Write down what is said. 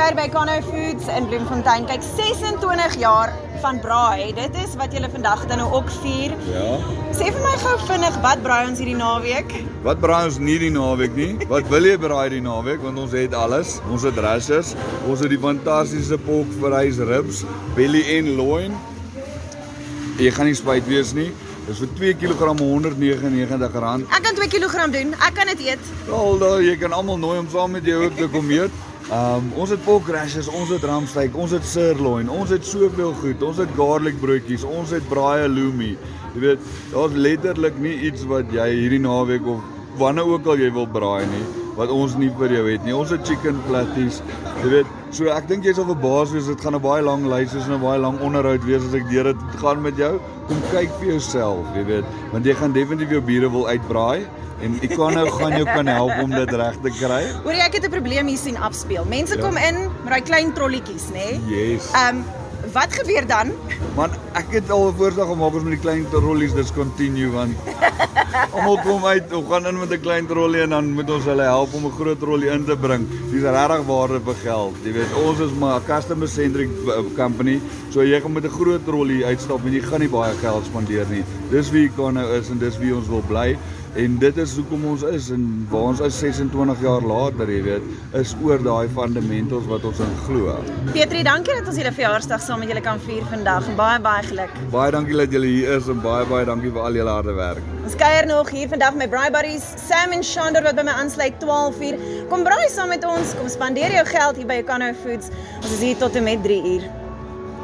kuier by Kano Foods in Bloemfontein. Kyk, 26 jaar van braai. Dit is wat julle vandag dan nou ook vier. Ja. Sê vir my gou vinnig, wat braai ons hierdie naweek? Wat braai ons nie die naweek nie? Wat wil jy braai die naweek? Want ons het alles. Ons het rashers, ons het die fantastiese pork vleis ribs, belly en loin. Jy gaan nie spyt wees nie. Dis vir 2 kg R199. Ek kan 2 kg doen, ek kan dit eet. Wel, jy kan almal nooi om saam met jou ook te kom eet. Ons het pork rashers, ons het ramsteak, ons het sirloin, ons het soveel goed, ons het garlic broodjies, ons het braai halloumi. Jy weet, daar's letterlik nie iets wat jy hierdie naweek of wanneer ook al jy wil braai nie, wat ons nie vir jou het nie. Ons het chicken platties, jy weet, so ek dink jy sal verbaas wees, dit gaan 'n baie lang lys wees en 'n baie lang onderhoud wees as ek deur dit gaan met jou. Kom kyk vir jouself, jy weet, want jy gaan definitief jou bure wil uitbraai. En ek kan help om dit reg te kry. Hoor jy, ek het 'n probleem hier sien afspeel. Mense kom in met daai klein trolletjies, nê? Yes. Wat gebeur dan? Man, ek het al 'n voorstel gemaak ons met die klein trollies discontinue want almal kom uit, ons gaan in met 'n klein trollie en dan moet ons hulle help om 'n groot trollie in te bring. Dis regtig waarde vir geld. Jy weet, ons is maar 'n customer centric company, so jy gaan met 'n groot trollie uitstap en jy gaan nie baie geld spandeer nie. Dis wie Kano is en dis wie ons wil bly. En dit is hoekom ons is en waar ons is 26 jaar later, jy weet, is oor daai fundamentals wat ons in glo. Pietrie, dankie dat ons julle verjaarsdag saam met julle kan vier vandag en baie geluk. Baie dankie dat julle hier is en baie dankie vir al julle harde werk. Ons kuier nog hier vandag met Braai Buddies, Sam en Shandor wat by my aansluit 12:00. Kom braai saam met ons, kom spandeer jou geld hier by Kano Foods. Ons is hier tot en met 3:00.